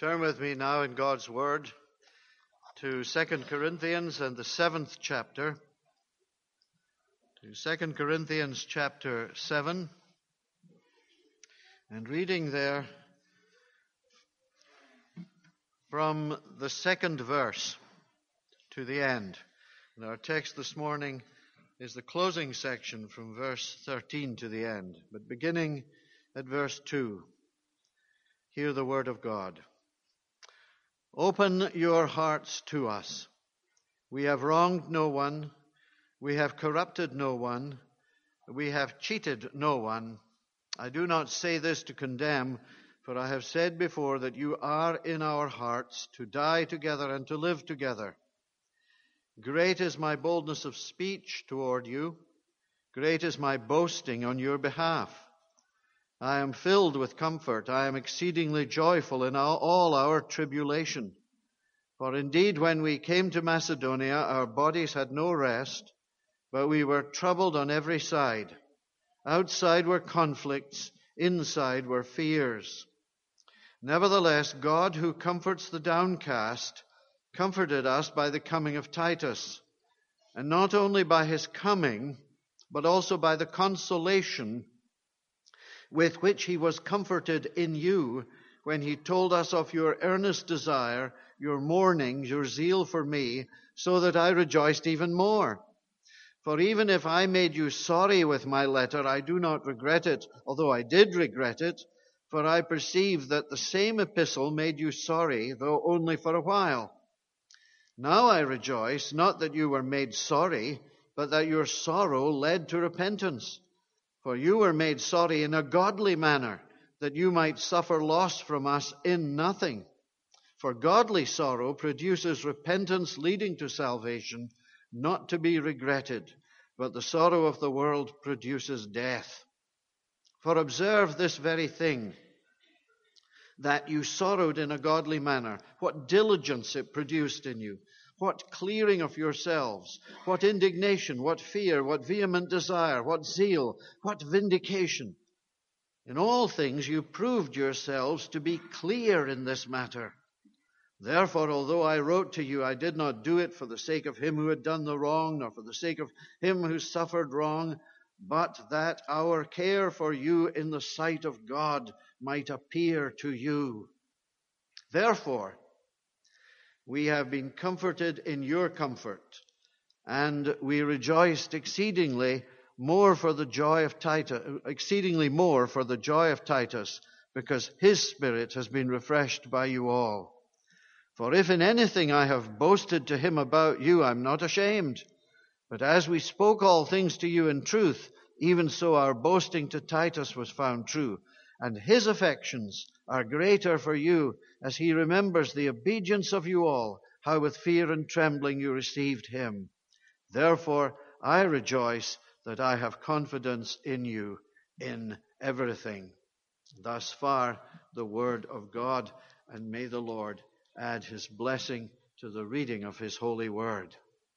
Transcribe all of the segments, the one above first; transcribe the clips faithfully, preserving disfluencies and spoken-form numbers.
Turn with me now in God's Word to Second Corinthians and the seventh chapter. To Second Corinthians chapter seven. And reading there from the second verse to the end. And our text this morning is the closing section from verse thirteen to the end. But beginning at verse two, hear the word of God. Open your hearts to us. We have wronged no one. We have corrupted no one. We have cheated no one. I do not say this to condemn, for I have said before that you are in our hearts to die together and to live together. Great is my boldness of speech toward you. Great is my boasting on your behalf. I am filled with comfort. I am exceedingly joyful in all our tribulation. For indeed, when we came to Macedonia, our bodies had no rest, but we were troubled on every side. Outside were conflicts, inside were fears. Nevertheless, God, who comforts the downcast, comforted us by the coming of Titus, and not only by his coming, but also by the consolation with which he was comforted in you when he told us of your earnest desire, your mourning, your zeal for me, so that I rejoiced even more. For even if I made you sorry with my letter, I do not regret it, although I did regret it, for I perceive that the same epistle made you sorry, though only for a while. Now I rejoice, not that you were made sorry, but that your sorrow led to repentance. For you were made sorry in a godly manner, that you might suffer loss from us in nothing. For godly sorrow produces repentance leading to salvation, not to be regretted, but the sorrow of the world produces death. For observe this very thing, that you sorrowed in a godly manner, what diligence it produced in you, what clearing of yourselves, what indignation, what fear, what vehement desire, what zeal, what vindication. In all things you proved yourselves to be clear in this matter. Therefore, although I wrote to you, I did not do it for the sake of him who had done the wrong, nor for the sake of him who suffered wrong, but that our care for you in the sight of God might appear to you. Therefore, we have been comforted in your comfort, and we rejoiced exceedingly more for the joy of Titus, exceedingly more for the joy of Titus, because his spirit has been refreshed by you all. For if in anything I have boasted to him about you, I am not ashamed. But as we spoke all things to you in truth, even so our boasting to Titus was found true. And his affections are greater for you, as he remembers the obedience of you all, how with fear and trembling you received him. Therefore I rejoice that I have confidence in you in everything. Thus far the word of God, and may the Lord add his blessing to the reading of his holy word.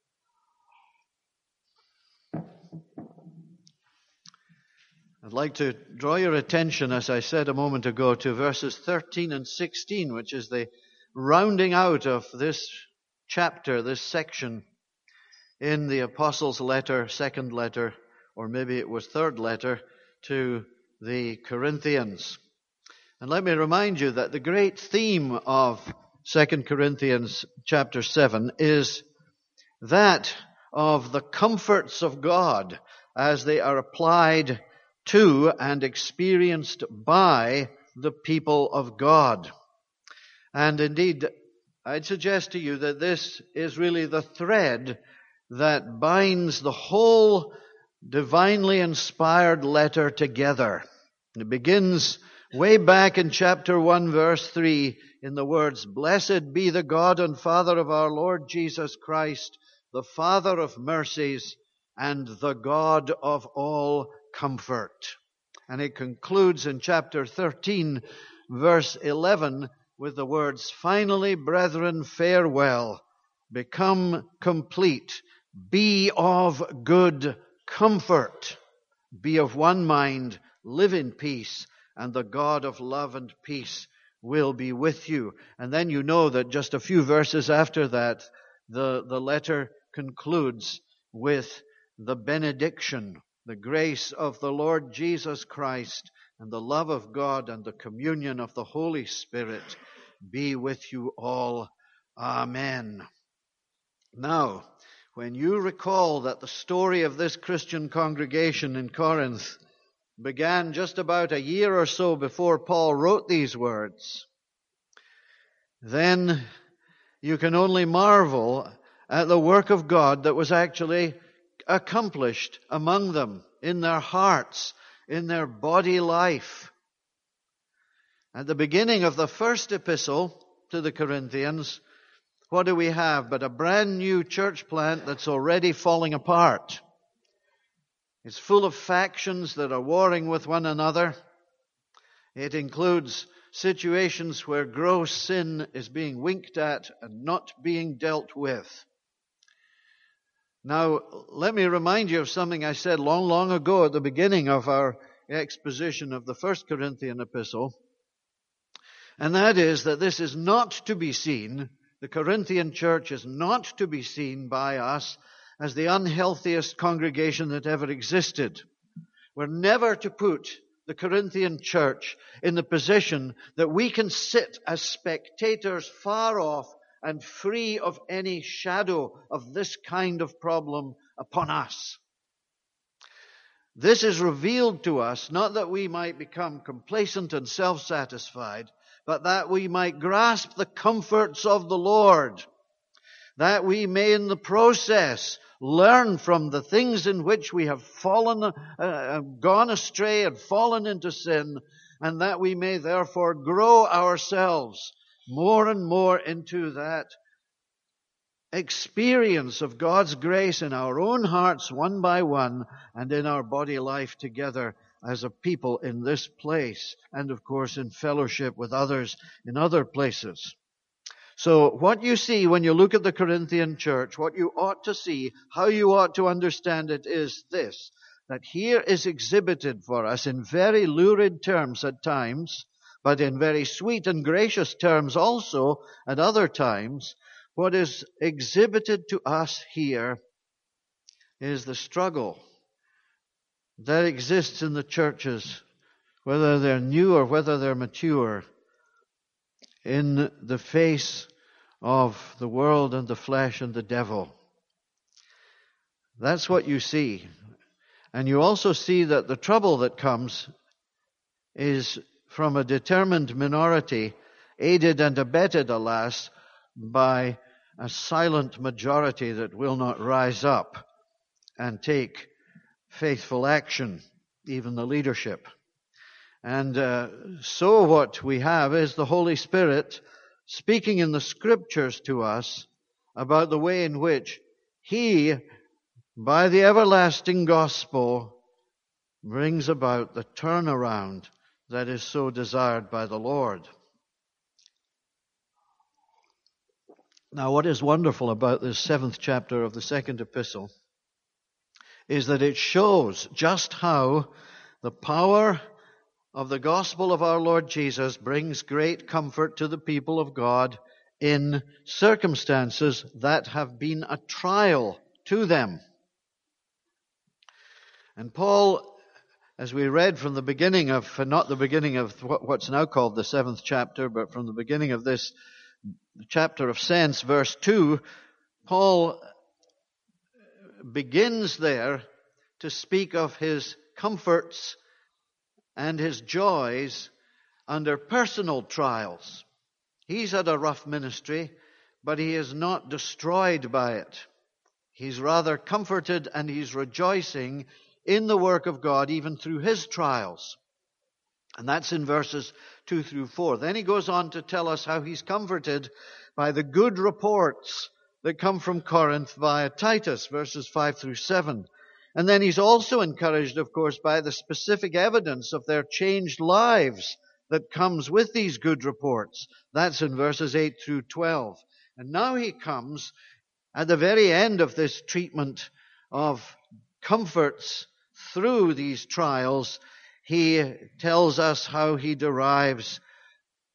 I'd like to draw your attention, as I said a moment ago, to verses thirteen and sixteen, which is the rounding out of this chapter, this section in the Apostles' letter, second letter, or maybe it was third letter, to the Corinthians. And let me remind you that the great theme of Second Corinthians chapter seven is that of the comforts of God as they are applied to and experienced by the people of God. And indeed, I'd suggest to you that this is really the thread that binds the whole divinely inspired letter together. It begins way back in chapter one, verse three, in the words, "Blessed be the God and Father of our Lord Jesus Christ, the Father of mercies and the God of all comfort." And it concludes in chapter thirteen, verse eleven, with the words, "Finally, brethren, farewell. Become complete. Be of good comfort. Be of one mind. Live in peace. And the God of love and peace will be with you. And then you know that just a few verses after that, the, the letter concludes with the benediction. The grace of the Lord Jesus Christ and the love of God and the communion of the Holy Spirit be with you all. Amen. Now, when you recall that the story of this Christian congregation in Corinth began just about a year or so before Paul wrote these words, then you can only marvel at the work of God that was actually accomplished among them, in their hearts, in their body life. At the beginning of the first epistle to the Corinthians, what do we have but a brand new church plant that's already falling apart? It's full of factions that are warring with one another. It includes situations where gross sin is being winked at and not being dealt with. Now, let me remind you of something I said long, long ago at the beginning of our exposition of the First Corinthian epistle. And that is that this is not to be seen, the Corinthian church is not to be seen by us as the unhealthiest congregation that ever existed. We're never to put the Corinthian church in the position that we can sit as spectators far off and free of any shadow of this kind of problem upon us. This is revealed to us not that we might become complacent and self-satisfied, but that we might grasp the comforts of the Lord, that we may in the process learn from the things in which we have fallen, uh, gone astray and fallen into sin, and that we may therefore grow ourselves more and more into that experience of God's grace in our own hearts one by one and in our body life together as a people in this place and of course in fellowship with others in other places. So what you see when you look at the Corinthian church, what you ought to see, how you ought to understand it is this, that here is exhibited for us in very lurid terms at times, but in very sweet and gracious terms also at other times. What is exhibited to us here is the struggle that exists in the churches, whether they're new or whether they're mature, in the face of the world and the flesh and the devil. That's what you see. And you also see that the trouble that comes is from a determined minority, aided and abetted, alas, by a silent majority that will not rise up and take faithful action, even the leadership. And uh, so what we have is the Holy Spirit speaking in the Scriptures to us about the way in which He, by the everlasting gospel, brings about the turnaround that is so desired by the Lord. Now, what is wonderful about this seventh chapter of the second epistle is that it shows just how the power of the gospel of our Lord Jesus brings great comfort to the people of God in circumstances that have been a trial to them. And Paul, as we read from the beginning of, not the beginning of what's now called the seventh chapter, but from the beginning of this chapter of sense, verse two, Paul begins there to speak of his comforts and his joys under personal trials. He's had a rough ministry, but he is not destroyed by it. He's rather comforted and he's rejoicing in the work of God even through his trials. And that's in verses two through four. Then he goes on to tell us how he's comforted by the good reports that come from Corinth via Titus, verses five through seven. And then he's also encouraged, of course, by the specific evidence of their changed lives that comes with these good reports. That's in verses eight through twelve. And now he comes at the very end of this treatment of comforts through these trials. He tells us how he derives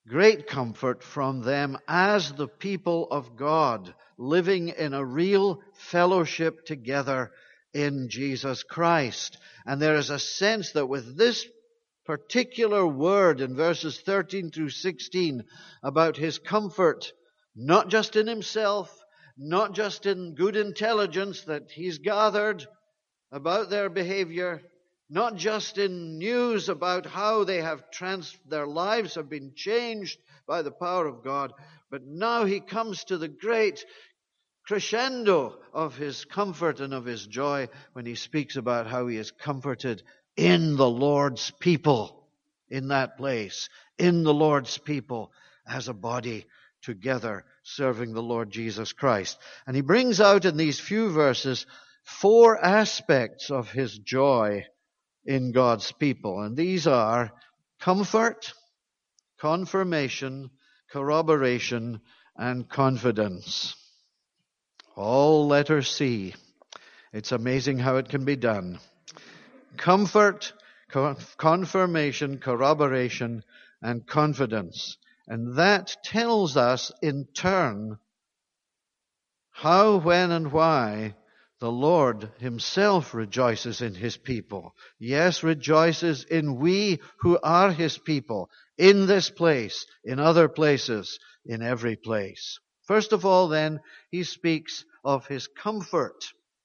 great comfort from them as the people of God, living in a real fellowship together in Jesus Christ. And there is a sense that with this particular word in verses thirteen through sixteen about his comfort, not just in himself, not just in good intelligence that he's gathered about their behavior, not just in news about how they have trans- their lives have been changed by the power of God, but now he comes to the great crescendo of his comfort and of his joy when he speaks about how he is comforted in the Lord's people, in that place, in the Lord's people as a body together serving the Lord Jesus Christ. And he brings out in these few verses four aspects of his joy in God's people. And these are comfort, confirmation, corroboration, and confidence. All letter C. It's amazing how it can be done. Comfort, confirmation, corroboration, and confidence. And that tells us in turn how, when, and why the Lord himself rejoices in his people. Yes, rejoices in we who are his people, in this place, in other places, in every place. First of all, then, he speaks of his comfort.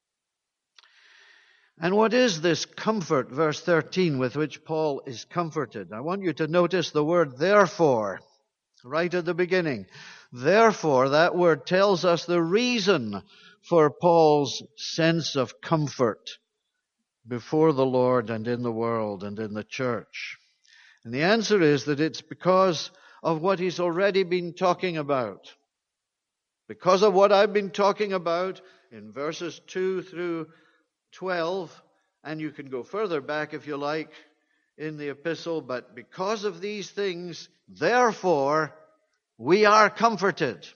And what is this comfort, verse thirteen, with which Paul is comforted? I want you to notice the word therefore, right at the beginning. Therefore, that word tells us the reason for Paul's sense of comfort before the Lord and in the world and in the church. And the answer is that it's because of what he's already been talking about. Because of what I've been talking about in verses two through twelve, and you can go further back if you like in the epistle, but because of these things, therefore, we are comforted.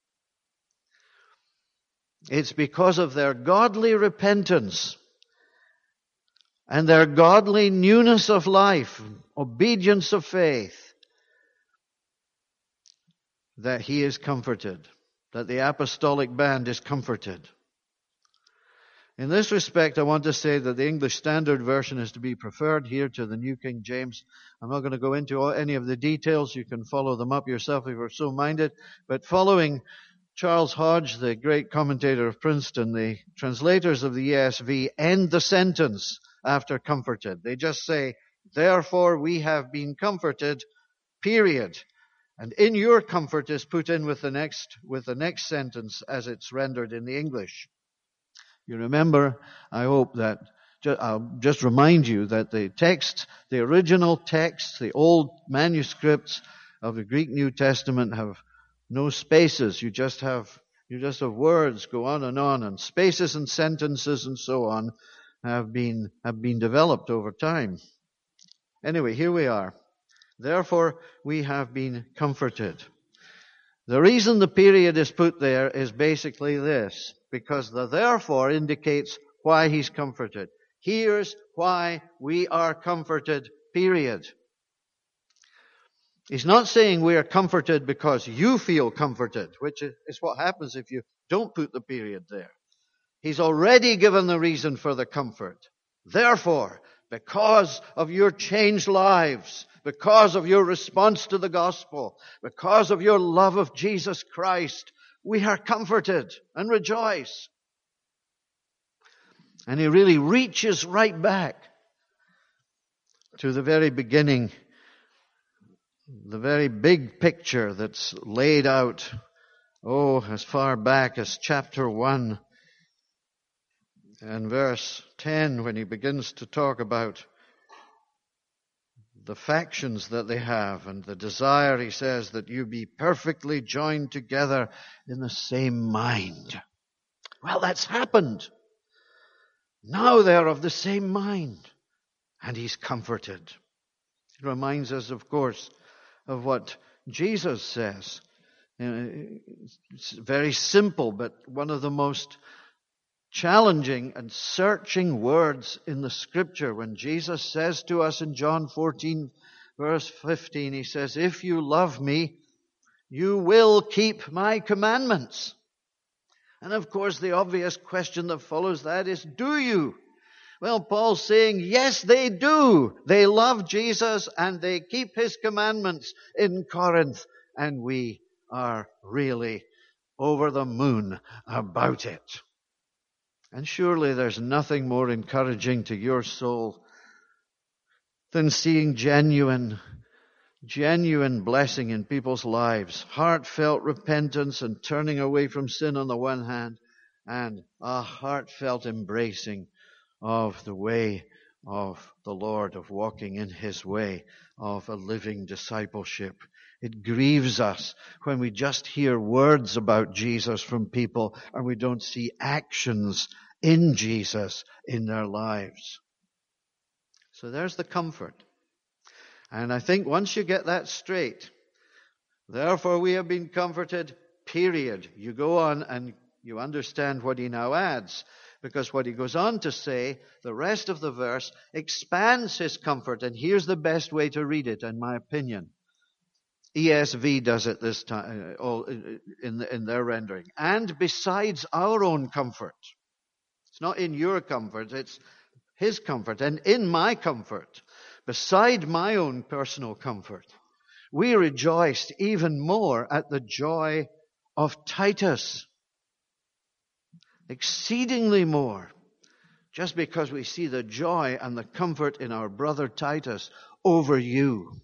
It's because of their godly repentance and their godly newness of life, obedience of faith, that he is comforted, that the apostolic band is comforted. In this respect, I want to say that the English Standard Version is to be preferred here to the New King James. I'm not going to go into all, any of the details. You can follow them up yourself if you're so minded. But following Charles Hodge, the great commentator of Princeton, the translators of the E S V end the sentence after comforted. They just say, therefore we have been comforted, period. And in your comfort is put in with the next, with the next sentence as it's rendered in the English. You remember, I hope that, I'll just remind you that the text, the original texts, the old manuscripts of the Greek New Testament have no spaces. You just have, you just have words go on and on, and spaces and sentences and so on have been, have been developed over time. Anyway, here we are. Therefore, we have been comforted. The reason the period is put there is basically this, because the therefore indicates why he's comforted. Here's why we are comforted, period. He's not saying we are comforted because you feel comforted, which is what happens if you don't put the period there. He's already given the reason for the comfort. Therefore, because of your changed lives, because of your response to the gospel, because of your love of Jesus Christ, we are comforted and rejoice. And he really reaches right back to the very beginning, the very big picture that's laid out, oh, as far back as chapter one and verse ten, when he begins to talk about the factions that they have and the desire, he says, that you be perfectly joined together in the same mind. Well, that's happened. Now they're of the same mind. And he's comforted. It reminds us, of course, of what Jesus says. It's very simple, but one of the most challenging and searching words in the Scripture when Jesus says to us in John fourteen, verse fifteen, he says, if you love me, you will keep my commandments. And of course, the obvious question that follows that is, do you? Well, Paul's saying, yes, they do. They love Jesus and they keep his commandments in Corinth. And we are really over the moon about it. And surely there's nothing more encouraging to your soul than seeing genuine, genuine blessing in people's lives. Heartfelt repentance and turning away from sin on the one hand, and a heartfelt embracing of the way of the Lord, of walking in his way, of a living discipleship. It grieves us when we just hear words about Jesus from people and we don't see actions in Jesus in their lives. So there's the comfort. And I think once you get that straight, therefore we have been comforted, period. You go on and you understand what he now adds. Because what he goes on to say, the rest of the verse expands his comfort. And here's the best way to read it, in my opinion. E S V does it this time, all in, in their rendering. And besides our own comfort. It's not in your comfort, it's his comfort. And in my comfort, beside my own personal comfort, we rejoiced even more at the joy of Titus. Exceedingly more, just because we see the joy and the comfort in our brother Titus over you.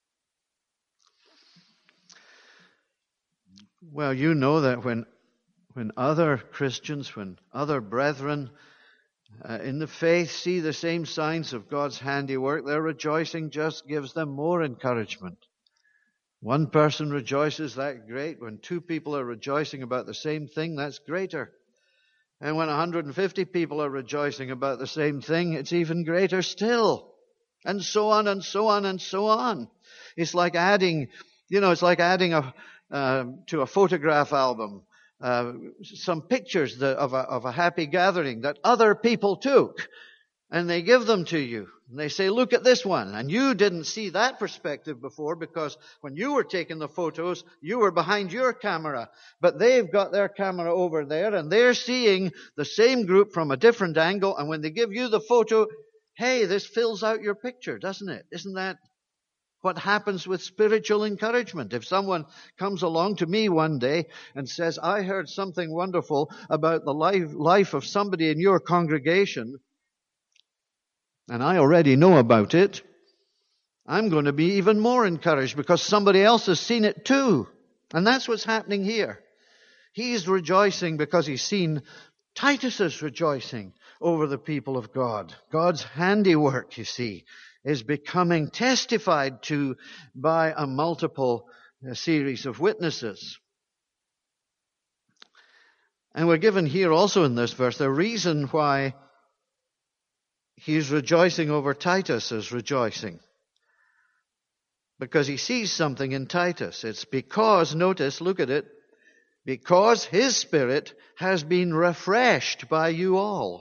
Well, you know that when when other Christians, when other brethren uh, in the faith see the same signs of God's handiwork, their rejoicing just gives them more encouragement. One person rejoices, that's great. When two people are rejoicing about the same thing, that's greater. And when one hundred fifty people are rejoicing about the same thing, it's even greater still. And so on and so on and so on. It's like adding, you know, it's like adding a, uh, to a photograph album, uh, some pictures that, of, a, of a happy gathering that other people took. And they give them to you. And they say, look at this one. And you didn't see that perspective before because when you were taking the photos, you were behind your camera. But they've got their camera over there and they're seeing the same group from a different angle. And when they give you the photo, hey, this fills out your picture, doesn't it? Isn't that what happens with spiritual encouragement? If someone comes along to me one day and says, I heard something wonderful about the life, life of somebody in your congregation, and I already know about it, I'm going to be even more encouraged because somebody else has seen it too. And that's what's happening here. He's rejoicing because he's seen Titus's rejoicing over the people of God. God's handiwork, you see, is becoming testified to by a multiple series of witnesses. And we're given here also in this verse the reason why he's rejoicing over Titus as rejoicing. Because he sees something in Titus. It's because, notice, look at it, because his spirit has been refreshed by you all.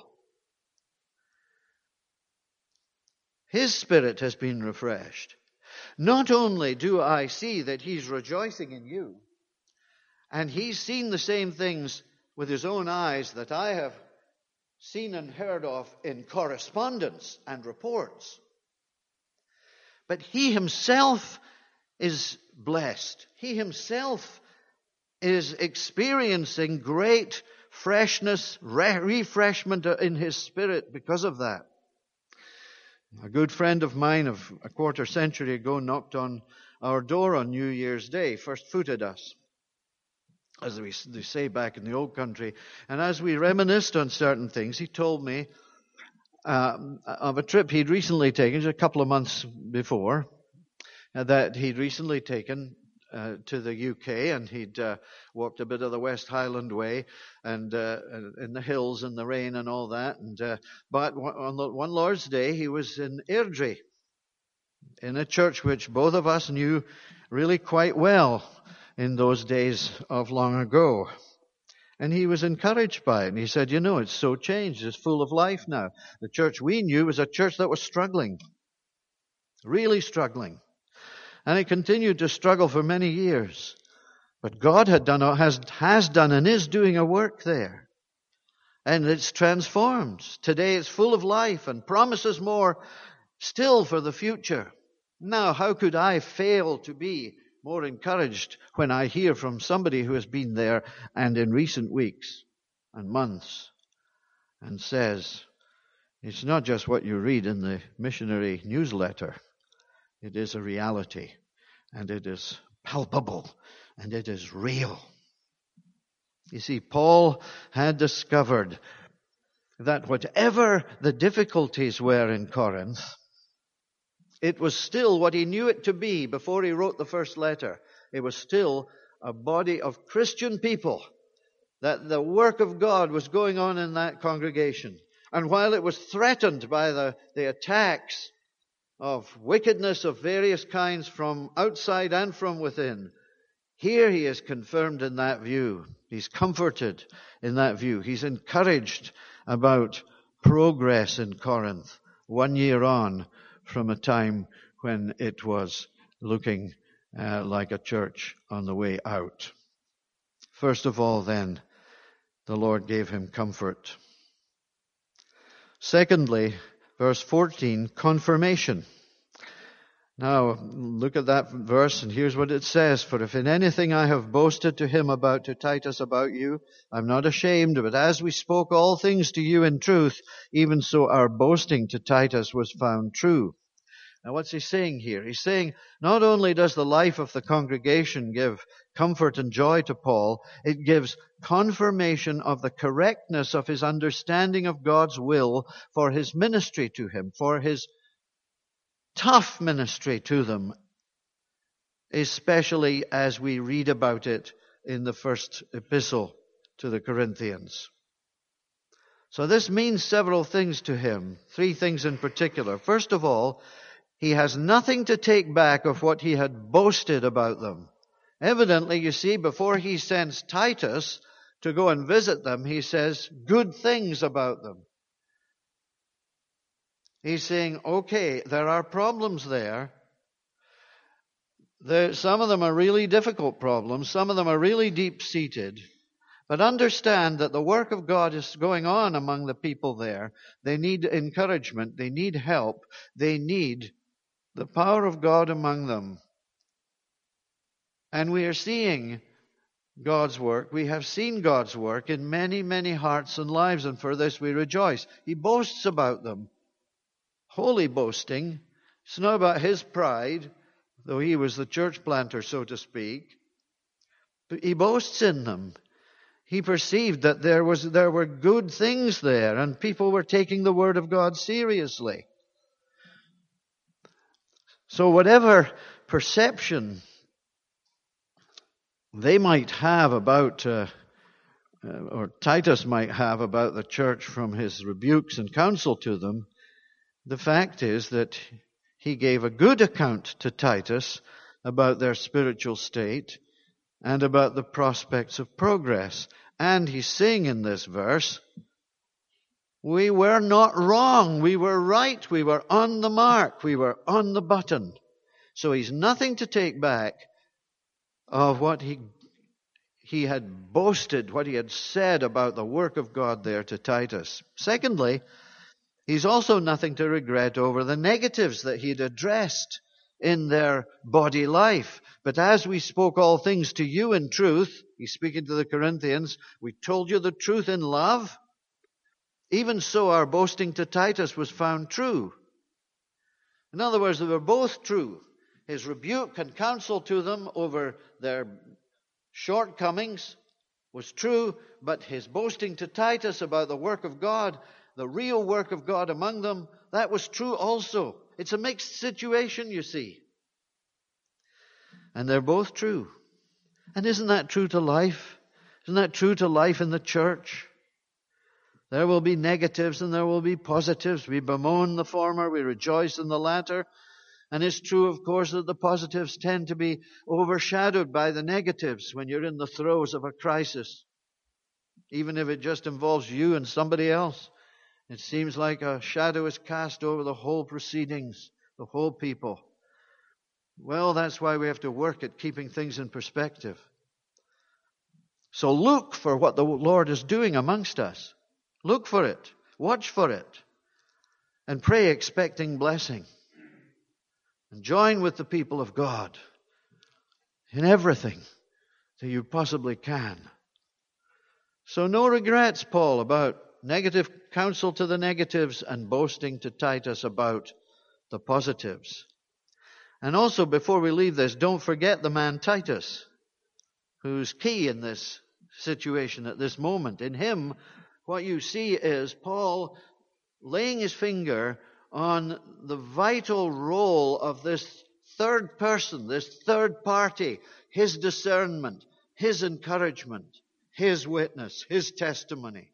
His spirit has been refreshed. Not only do I see that he's rejoicing in you, and he's seen the same things with his own eyes that I have seen and heard of in correspondence and reports. But he himself is blessed. He himself is experiencing great freshness, re- refreshment in his spirit because of that. A good friend of mine of a quarter century ago knocked on our door on New Year's Day, first footed us, as we they say back in the old country. And as we reminisced on certain things, he told me uh, of a trip he'd recently taken, just a couple of months before, uh, that he'd recently taken uh, to the U K, and he'd uh, walked a bit of the West Highland Way, and uh, in the hills and the rain and all that. And uh, but on the, one Lord's Day, he was in Airdrie, in a church which both of us knew really quite well in those days of long ago. And he was encouraged by it. And he said, you know, it's so changed. It's full of life now. The church we knew was a church that was struggling. Really struggling. And it continued to struggle for many years. But God had done, has, has done and is doing a work there. And it's transformed. Today it's full of life and promises more still for the future. Now, how could I fail to be more encouraged when I hear from somebody who has been there and in recent weeks and months and says, it's not just what you read in the missionary newsletter. It is a reality, and it is palpable, and it is real. You see, Paul had discovered that whatever the difficulties were in Corinth, it was still what he knew it to be before he wrote the first letter. It was still a body of Christian people, that the work of God was going on in that congregation. And while it was threatened by the, the attacks of wickedness of various kinds from outside and from within, here he is confirmed in that view. He's comforted in that view. He's encouraged about progress in Corinth one year on from a time when it was looking uh, like a church on the way out. First of all, then, the Lord gave him comfort. Secondly, verse fourteen, confirmation. Now, look at that verse, and here's what it says. For if in anything I have boasted to him about, to Titus about you, I'm not ashamed, but as we spoke all things to you in truth, even so our boasting to Titus was found true. Now, what's he saying here? He's saying not only does the life of the congregation give comfort and joy to Paul, it gives confirmation of the correctness of his understanding of God's will for his ministry to him, for his tough ministry to them, especially as we read about it in the first epistle to the Corinthians. So this means several things to him, three things in particular. First of all, he has nothing to take back of what he had boasted about them. Evidently, you see, before he sends Titus to go and visit them, he says good things about them. He's saying, okay, there are problems there. there. Some of them are really difficult problems. Some of them are really deep-seated. But understand that the work of God is going on among the people there. They need encouragement. They need help. They need the power of God among them. And we are seeing God's work. We have seen God's work in many, many hearts and lives, and for this we rejoice. He boasts about them. Holy boasting. It's not about his pride, though he was the church planter, so to speak. But he boasts in them. He perceived that there was there were good things there, and people were taking the word of God seriously. So whatever perception they might have about, uh, uh, or Titus might have about the church from his rebukes and counsel to them, the fact is that he gave a good account to Titus about their spiritual state and about the prospects of progress. And he's saying in this verse, we were not wrong, we were right, we were on the mark, we were on the button. So he's nothing to take back of what he he had boasted, what he had said about the work of God there to Titus. Secondly, he's also nothing to regret over the negatives that he'd addressed in their body life. But as we spoke all things to you in truth, he's speaking to the Corinthians, we told you the truth in love. Even so, our boasting to Titus was found true. In other words, they were both true. His rebuke and counsel to them over their shortcomings was true, but his boasting to Titus about the work of God, the real work of God among them, that was true also. It's a mixed situation, you see. And they're both true. And isn't that true to life? Isn't that true to life in the church? There will be negatives and there will be positives. We bemoan the former, we rejoice in the latter. And it's true, of course, that the positives tend to be overshadowed by the negatives when you're in the throes of a crisis. Even if it just involves you and somebody else, it seems like a shadow is cast over the whole proceedings, the whole people. Well, that's why we have to work at keeping things in perspective. So look for what the Lord is doing amongst us. Look for it. Watch for it. And pray expecting blessing. And join with the people of God in everything that you possibly can. So no regrets, Paul, about negative counsel to the negatives and boasting to Titus about the positives. And also, before we leave this, don't forget the man Titus, who's key in this situation at this moment. In him, what you see is Paul laying his finger on the vital role of this third person, this third party, his discernment, his encouragement, his witness, his testimony.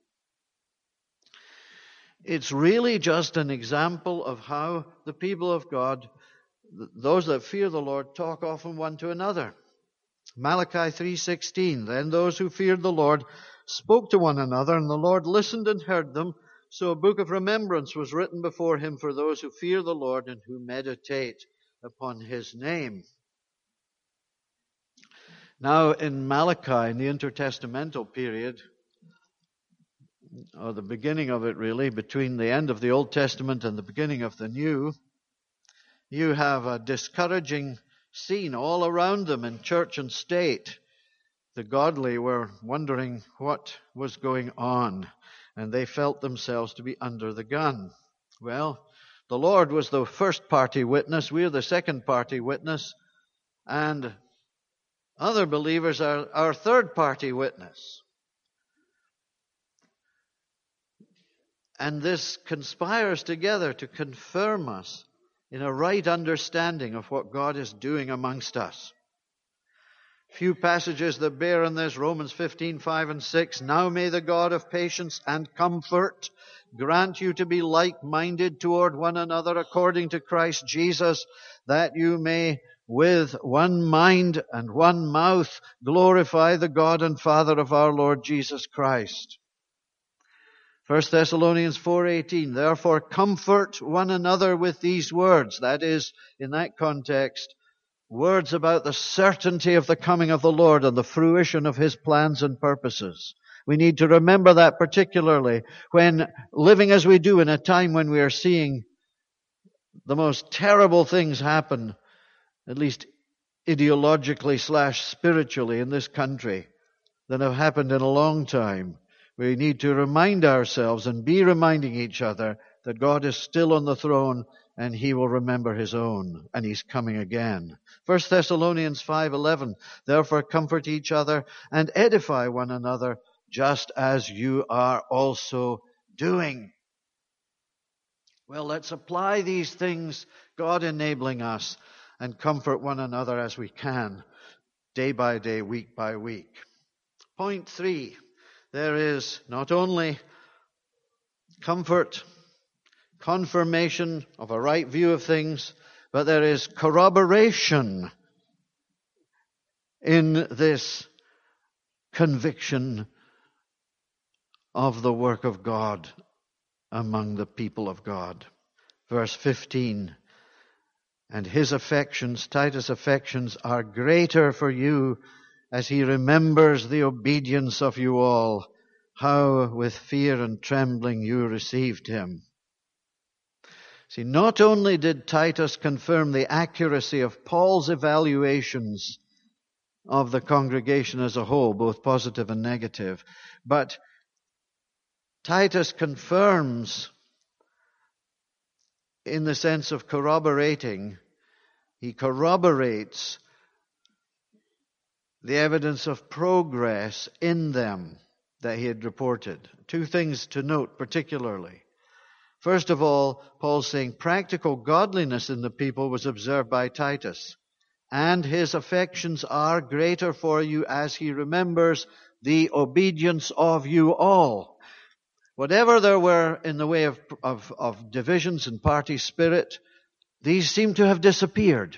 It's really just an example of how the people of God, those that fear the Lord, talk often one to another. Malachi three sixteen, then those who feared the Lord spoke to one another, and the Lord listened and heard them. So a book of remembrance was written before him for those who fear the Lord and who meditate upon his name. Now in Malachi, in the intertestamental period, or the beginning of it really, between the end of the Old Testament and the beginning of the New, you have a discouraging scene all around them in church and state. The godly were wondering what was going on, and they felt themselves to be under the gun. Well, the Lord was the first party witness, we're the second party witness, and other believers are our third party witness. And this conspires together to confirm us in a right understanding of what God is doing amongst us. Few passages that bear on this, Romans fifteen, five and six. Now may the God of patience and comfort grant you to be like-minded toward one another according to Christ Jesus, that you may with one mind and one mouth glorify the God and Father of our Lord Jesus Christ. First Thessalonians four eighteen, therefore comfort one another with these words. That is, in that context, words about the certainty of the coming of the Lord and the fruition of His plans and purposes. We need to remember that particularly when living as we do in a time when we are seeing the most terrible things happen, at least ideologically slash spiritually in this country, that have happened in a long time. We need to remind ourselves and be reminding each other that God is still on the throne and He will remember His own, and He's coming again. First Thessalonians five eleven, therefore comfort each other and edify one another, just as you are also doing. Well, let's apply these things, God enabling us, and comfort one another as we can, day by day, week by week. Point three, there is not only comfort, confirmation of a right view of things, but there is corroboration in this conviction of the work of God among the people of God. Verse fifteen, and his affections, Titus' affections, are greater for you as he remembers the obedience of you all, how with fear and trembling you received him. See, not only did Titus confirm the accuracy of Paul's evaluations of the congregation as a whole, both positive and negative, but Titus confirms, in the sense of corroborating, he corroborates the evidence of progress in them that he had reported. Two things to note particularly. First of all, Paul's saying practical godliness in the people was observed by Titus, and his affections are greater for you as he remembers the obedience of you all. Whatever there were in the way of, of, of divisions and party spirit, these seem to have disappeared.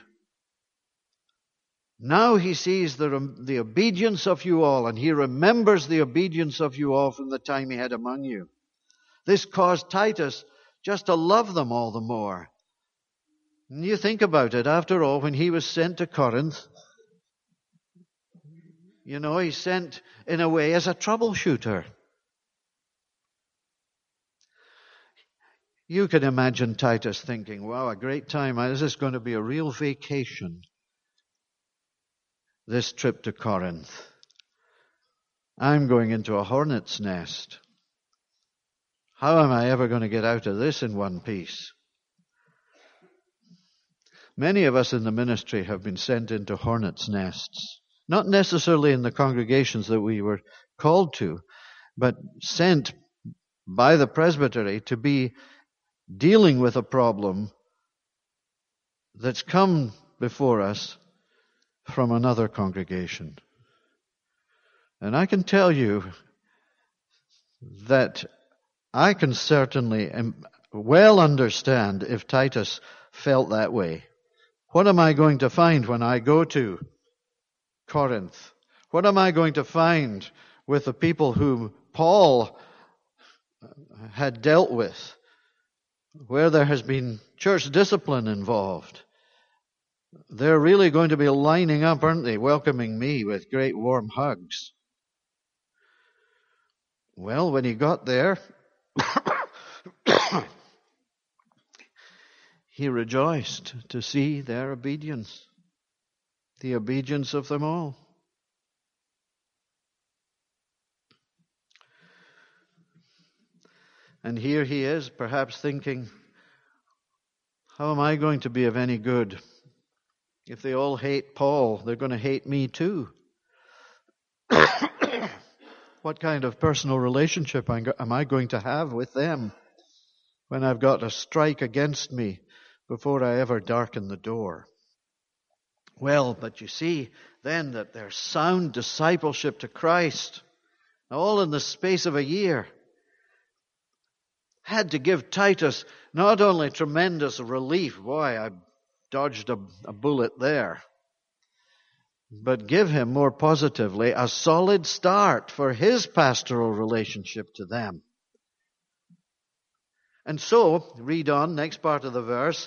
Now he sees the, the obedience of you all, and he remembers the obedience of you all from the time he had among you. This caused Titus just to love them all the more. And you think about it, after all, when he was sent to Corinth, you know, he's sent in a way as a troubleshooter. You can imagine Titus thinking, wow, a great time. This is going to be a real vacation, this trip to Corinth. I'm going into a hornet's nest. How am I ever going to get out of this in one piece? Many of us in the ministry have been sent into hornet's nests. Not necessarily in the congregations that we were called to, but sent by the presbytery to be dealing with a problem that's come before us from another congregation. And I can tell you that I can certainly well understand if Titus felt that way. What am I going to find when I go to Corinth? What am I going to find with the people whom Paul had dealt with, where there has been church discipline involved? They're really going to be lining up, aren't they, welcoming me with great warm hugs. Well, when he got there, he rejoiced to see their obedience, the obedience of them all. And here he is, perhaps thinking, how am I going to be of any good? If they all hate Paul, they're going to hate me too. What kind of personal relationship am I going to have with them when I've got a strike against me before I ever darken the door? Well, but you see then that their sound discipleship to Christ, all in the space of a year, had to give Titus not only tremendous relief, boy, I dodged a, a bullet there, but give him more positively a solid start for his pastoral relationship to them. And so, read on, next part of the verse.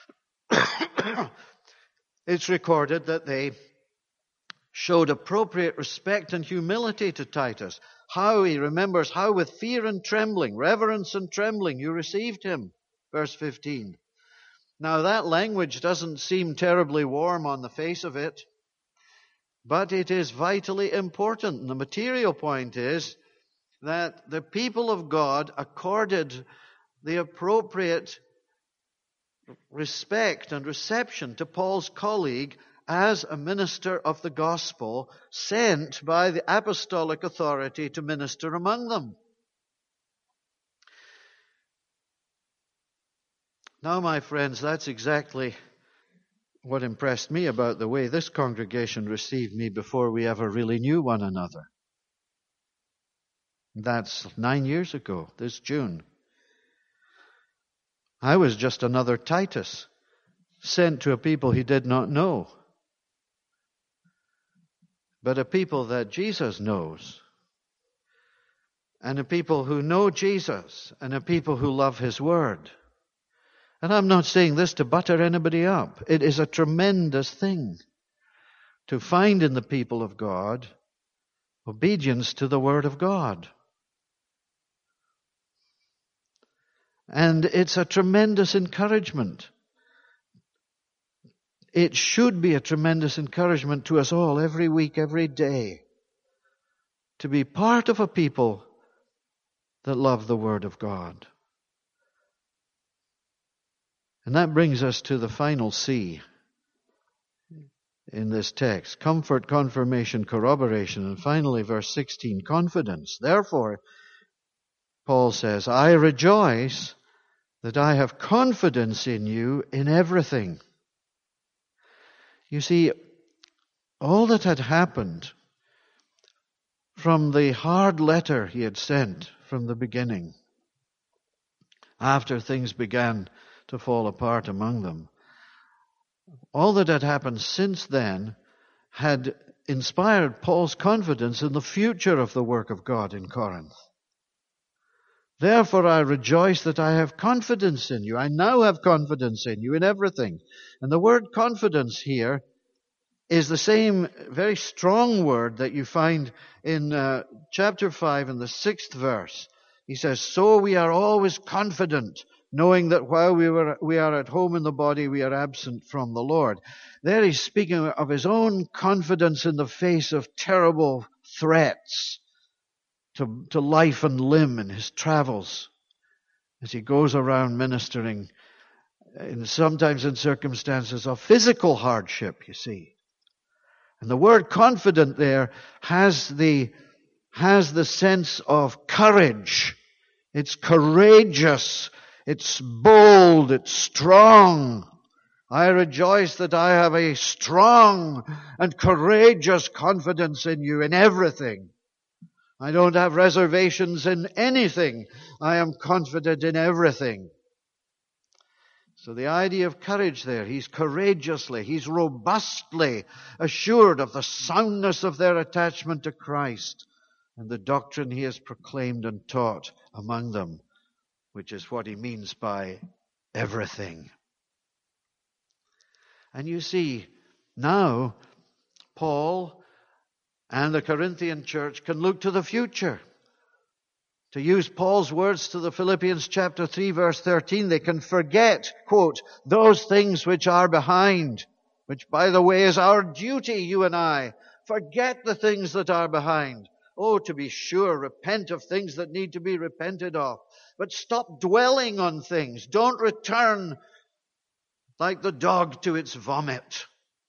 It's recorded that they showed appropriate respect and humility to Titus. How he remembers how with fear and trembling, reverence and trembling, you received him. Verse fifteen. Now that language doesn't seem terribly warm on the face of it, but it is vitally important. And the material point is that the people of God accorded the appropriate respect and reception to Paul's colleague as a minister of the gospel sent by the apostolic authority to minister among them. Now, my friends, that's exactly what impressed me about the way this congregation received me before we ever really knew one another. That's nine years ago, this June. I was just another Titus, sent to a people he did not know, but a people that Jesus knows, and a people who know Jesus, and a people who love His Word. And I'm not saying this to butter anybody up. It is a tremendous thing to find in the people of God obedience to the Word of God. And it's a tremendous encouragement. It should be a tremendous encouragement to us all every week, every day, to be part of a people that love the Word of God. And that brings us to the final C in this text. Comfort, confirmation, corroboration. And finally, verse sixteen, confidence. Therefore, Paul says, I rejoice that I have confidence in you in everything. You see, all that had happened from the hard letter he had sent from the beginning, after things began to fall apart among them, all that had happened since then had inspired Paul's confidence in the future of the work of God in Corinth. Therefore I rejoice that I have confidence in you. I now have confidence in you in everything. And the word confidence here is the same very strong word that you find in uh, chapter five in the sixth verse. He says, so we are always confident, knowing that while we, were, we are at home in the body, we are absent from the Lord. There he's speaking of his own confidence in the face of terrible threats to, to life and limb in his travels as he goes around ministering, in, sometimes in circumstances of physical hardship, you see. And the word confident there has the, has the sense of courage. It's courageous. It's bold. It's strong. I rejoice that I have a strong and courageous confidence in you in everything. I don't have reservations in anything. I am confident in everything. So the idea of courage there, he's courageously, he's robustly assured of the soundness of their attachment to Christ and the doctrine he has proclaimed and taught among them, which is what he means by everything. And you see, now Paul and the Corinthian church can look to the future. To use Paul's words to the Philippians chapter three verse thirteen, they can forget, quote, those things which are behind, which by the way is our duty, you and I. Forget the things that are behind. Oh, to be sure, repent of things that need to be repented of. But stop dwelling on things. Don't return like the dog to its vomit.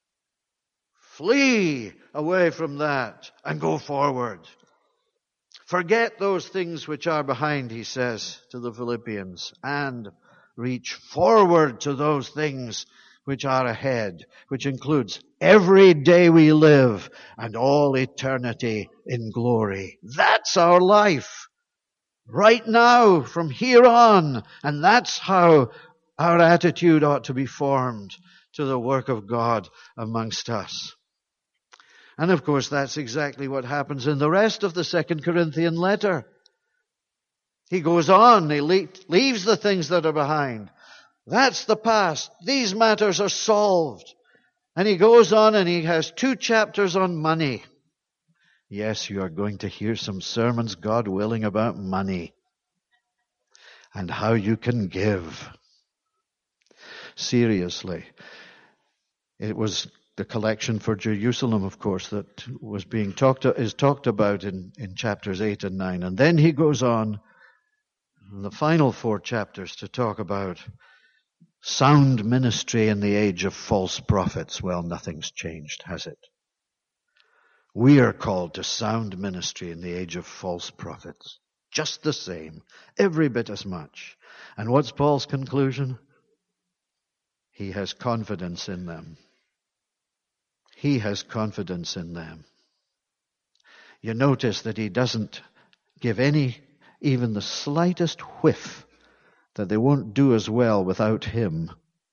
Flee away from that and go forward. Forget those things which are behind, he says to the Philippians, and reach forward to those things which are ahead, which includes every day we live and all eternity in glory. That's our life. Right now, from here on. And that's how our attitude ought to be formed to the work of God amongst us. And of course, that's exactly what happens in the rest of the Second Corinthian letter. He goes on, he le- leaves the things that are behind. That's the past. These matters are solved. And he goes on and he has two chapters on money. Yes, you are going to hear some sermons, God willing, about money and how you can give. Seriously. It was the collection for Jerusalem, of course, that was being talked to, is talked about in, in chapters eight and nine. And then he goes on in the final four chapters to talk about sound ministry in the age of false prophets. Well, nothing's changed, has it? We are called to sound ministry in the age of false prophets. Just the same. Every bit as much. And what's Paul's conclusion? He has confidence in them. He has confidence in them. You notice that he doesn't give any, even the slightest whiff that they won't do as well without him,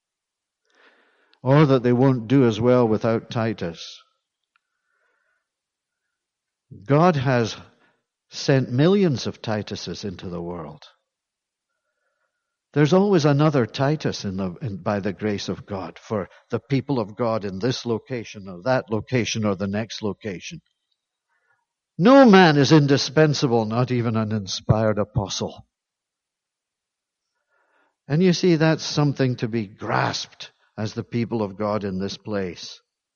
or that they won't do as well without Titus. God has sent millions of Tituses into the world. There's always another Titus in the, in, by the grace of God for the people of God in this location or that location or the next location. No man is indispensable, not even an inspired apostle. And you see, that's something to be grasped as the people of God in this place.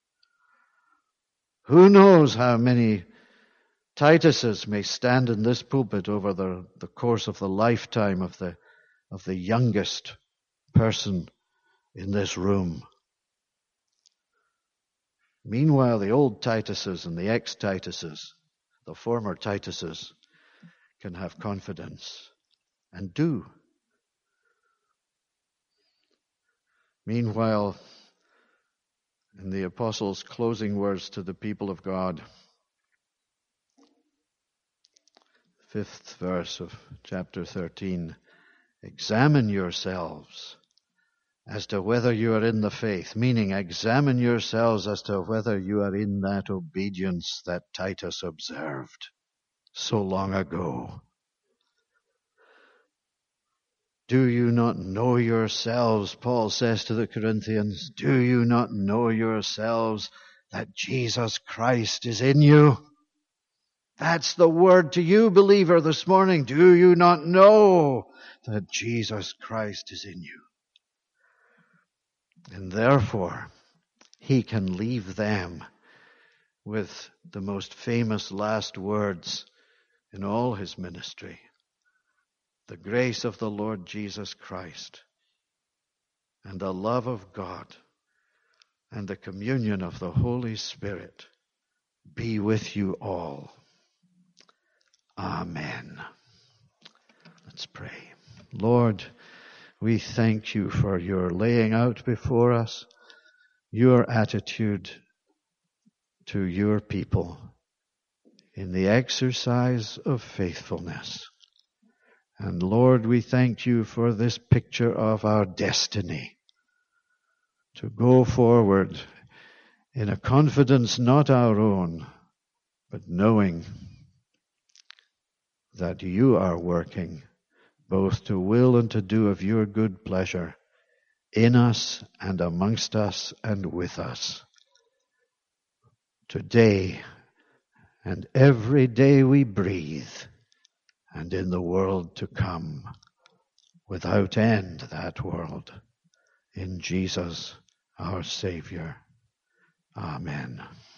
Who knows how many Tituses may stand in this pulpit over the, the course of the lifetime of the of the youngest person in this room. Meanwhile, the old Tituses and the ex-Tituses, the former Tituses, can have confidence and do. Meanwhile, in the apostles' closing words to the people of God, fifth verse of chapter thirteen, examine yourselves as to whether you are in the faith, meaning examine yourselves as to whether you are in that obedience that Titus observed so long ago. Do you not know yourselves, Paul says to the Corinthians, do you not know yourselves that Jesus Christ is in you? That's the word to you, believer, this morning. Do you not know that Jesus Christ is in you? And therefore, he can leave them with the most famous last words in all his ministry. The grace of the Lord Jesus Christ and the love of God and the communion of the Holy Spirit be with you all. Amen. Let's pray. Lord, we thank you for your laying out before us your attitude to your people in the exercise of faithfulness. And Lord, we thank you for this picture of our destiny to go forward in a confidence not our own, but knowing that you are working both to will and to do of your good pleasure in us and amongst us and with us. Today and every day we breathe, and in the world to come, without end that world, in Jesus our Savior. Amen.